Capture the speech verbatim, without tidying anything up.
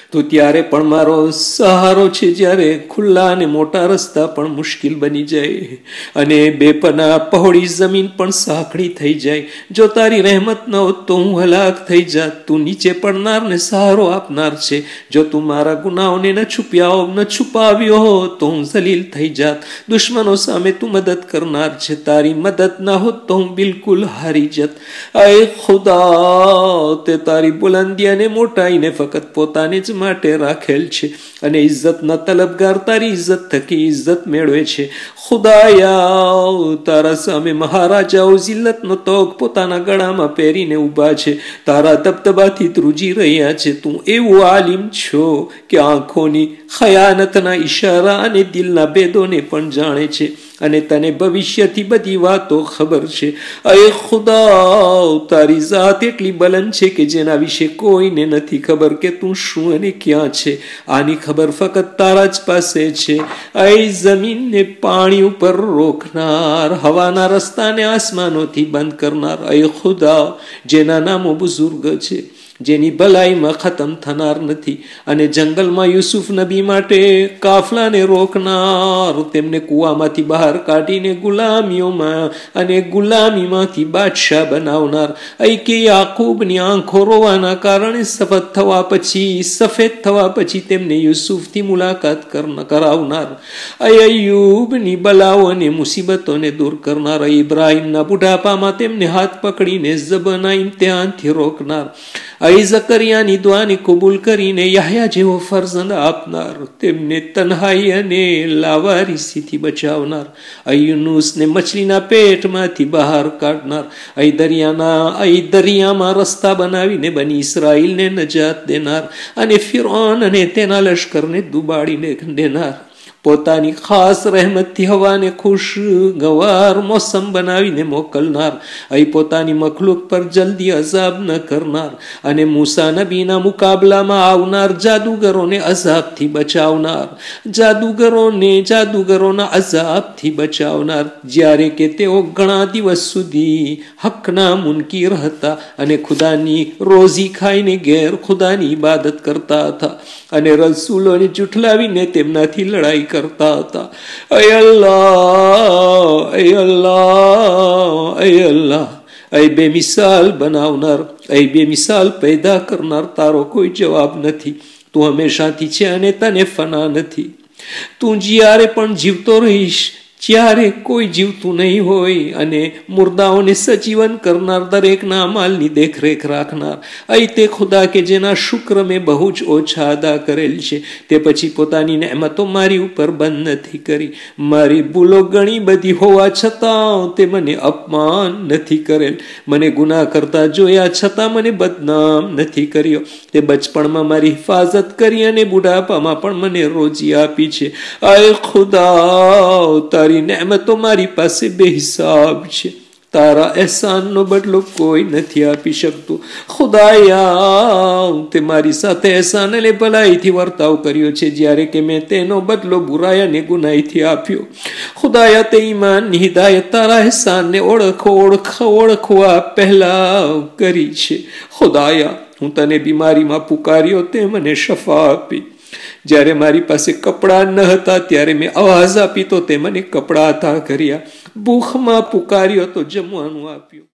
તું ત્યારે પણ મારો સહારો છે જ્યારે ખુલ્લા અને મોટા રસ્તા પણ મુશ્કેલ બની જાય અને બેપના પહોળી જમીન પણ સાંકડી થઈ જાય. જો તારી રહેમત ન હોત તો હું હલાક થઈ જાત. તું નીચે પડનારને સહારો આપનાર છે. જો તું મારા ગુનાઓને ન છુપ્યા ન છુપાવ્યો હો તો હું જલીલ થઈ જાત. દુશ્મનો સામે તું મદદ કરનાર છે. તારી મદદ ના હોત તો હું બિલકુલ હારી જત. અય ખુદા, તે તારી બુલંદી અને મોટાઈને ફક્ત પોતાને જ માટે રાખેલ છે અને ઇજ્જતના તલબગાર તારી ઇજ્જત થકી ઇજ્જત મેળવે છે. ખુદાયા, તારા સામે મહારાજાઓ જિલ્લતનો તોગ પોતાના ગળામાં પહેરીને ઉભા છે. તારા દબદબાથી ધ્રુજી રહ્યા છે. તું એવું આલિમ છો કે આંખોની ખયાનતના ઈશારા અને દિલના ભેદોને પણ જાણે છે અને તને ભવિષ્યથી બધી વાતો ખબર છે. અય ખુદા, તારી જાત એટલી બલંદ છે કે જેના વિશે કોઈને નથી ખબર કે તું શું અને ક્યાં છે. આની ખબર ફક્ત તારા જ પાસે છે. અય જમીનને પાણી ઉપર રોકનાર, હવાના રસ્તાને આસમાનોથી બંધ કરનાર, અય ખુદા, જેના નામો બુઝુર્ગ છે, જેની ભલાઈમાં ખતમ થનાર નથી, અને જંગલમાં યુસુફ નબી માટે કાફલાને રોકનાર, તેમને કુવામાંથી બહાર કાઢીને ગુલામીઓમાં અને ગુલામીમાંથી બાદશાહ બનાવનાર. અય કે યાકૂબની આંખો રોવાના કારણે સફેદ થવા પછી સફેદ થવા પછી તેમને યુસુફથી મુલાકાત કરાવનાર. અય અય્યુબની બલાઓ અને મુસીબતોને દૂર કરનાર. અય ઇબ્રાહીમના બુઢાપામાં તેમને હાથ પકડીને ઝબના ઇમ્તિહાનથી રોકનાર. અય ઝકરિયાની દુઆને કબૂલ કરીને યહયા જેવો ફરજંદ આપનાર, તેમને તન્હાઈ અને લાવારીસીથી બચાવનાર. અય યુનુસને મછલીના પેટમાંથી બહાર કાઢનાર. અય દરિયાના અય દરિયામાં રસ્તા બનાવીને બની ઇસરાઈલને નજાત દેનાર અને ફિરૌન અને તેના લશ્કરને દુબાડીને દેનાર. પોતાની ખાસ રહેમતથી હવાને ખુશગવાર મોસમ બનાવીને મોકલનાર. અહીં પોતાની મખલુક પર જલ્દી અઝાબ ન કરનાર અને મૂસા નબીના મુકાબલામાં આવનાર જાદુગરોને અઝાબથી બચાવનાર. જાદુગરોને જાદુગરોના અઝાબથી બચાવનાર, જ્યારે કે તેઓ ઘણા દિવસ સુધી હકના મુનકીર હતા અને ખુદાની રોઝી ખાઈને ગેર ખુદાની ઇબાદત કરતા હતા અને રસૂલોને જુઠલાવીને તેમનાથી લડાઈ કરતા હતા. અય અલ્લાહ, અય અલ્લાહ, અય અલ્લાહ, અય બેમિસાલ બનાવનાર, અય બેમિસાલ પેદા કરનાર, તારો કોઈ જવાબ નથી. તું હંમેશાથી છે અને તને ફના નથી. તું જ્યારે પણ જીવતો રહીશ, જ્યારે કોઈ જીવતું નહીં હોય, અને મુર્દાઓને સજીવન કરનાર, દરેકના અમાલની દેખરેખ રાખનાર. અહીં તે ખુદા કે જેના શુક્ર મેં બહુ જ ઓછા અદા કરેલ છે, તે પછી પોતાની નહેમતો મારી ઉપર બંધ નથી કરી. મારી ભૂલો ઘણી બધી હોવા છતાં તે મને અપમાન નથી કરેલ. મને ગુનાહ કરતા જોયા છતાં મને બદનામ નથી કર્યો. તે બચપણમાં મારી હિફાજત કરી અને બુઢાપામાં પણ મને રોજી આપી છે. અય ખુદા, તારી નહેમતો મારી પાસે બેહિસાબ છે. તારા એહસાનનો બદલો કોઈ નથી આપી શકતું. ખુદાયા, તે મારી સાથે એહસાન અને ભલાઈથી વર્તાવ કર્યો છે, જ્યારે કે મેં તેનો બદલો બુરાઈ અને ગુનાઈથી આપ્યો. ખુદાયા, તે ઈમાનની હિદાયત તારા એહસાનને ઓળખો ઓળખ ઓળખવા પહેલા કરી છે. ખુદાયા, હું તને બીમારીમાં પુકાર્યો, તે મને શફા આપી. જ્યારે મારી પાસે કપડાં ન હતા ત્યારે મેં અવાજ આપી તો તે મને કપડાં અતા કર્યા. ભૂખમાં પુકાર્યો તો જમવાનું આપ્યું.